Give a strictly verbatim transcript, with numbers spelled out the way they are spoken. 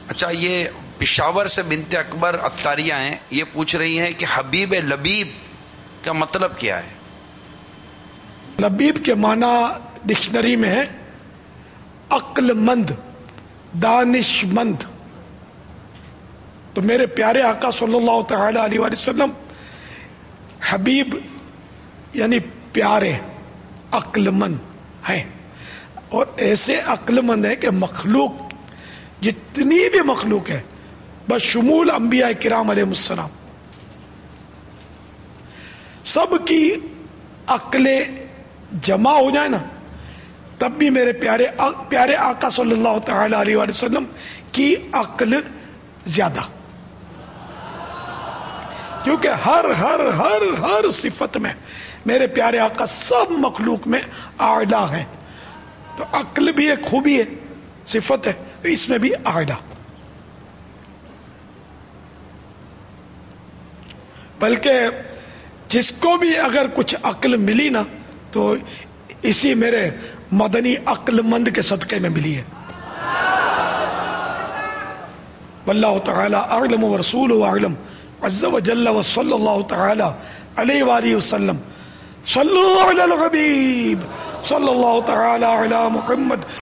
اچھا، یہ پشاور سے بنت اکبر اتاریہ ہیں، یہ پوچھ رہی ہیں کہ حبیب لبیب کا مطلب کیا ہے؟ لبیب کے معنی ڈکشنری میں ہے عقل مند، دانش مند. تو میرے پیارے آقا صلی اللہ تعالی علیہ وآلہ وسلم حبیب یعنی پیارے، عقل مند ہیں، اور ایسے عقل مند ہیں کہ مخلوق جتنی بھی مخلوق ہے بشمول انبیاء کرام علیہ السلام سب کی عقلیں جمع ہو جائے نا، تب بھی میرے پیارے پیارے آقا صلی اللہ تعالی علیہ وآلہ وسلم کی عقل زیادہ، کیونکہ ہر ہر ہر ہر صفت میں میرے پیارے آقا سب مخلوق میں اعلیٰ ہیں. تو عقل بھی ایک خوبی ہے، صفت ہے، اس میں بھی اعلیٰ. بلکہ جس کو بھی اگر کچھ عقل ملی نا تو اسی میرے مدنی عقل مند کے صدقے میں ملی ہے. واللہ تعالی اعلم ورسولہ اعلم عز وجل وصلی اللہ تعالی علیہ وآلہ وسلم. صلو علی الحبیب صلی اللہ تعالی علی محمد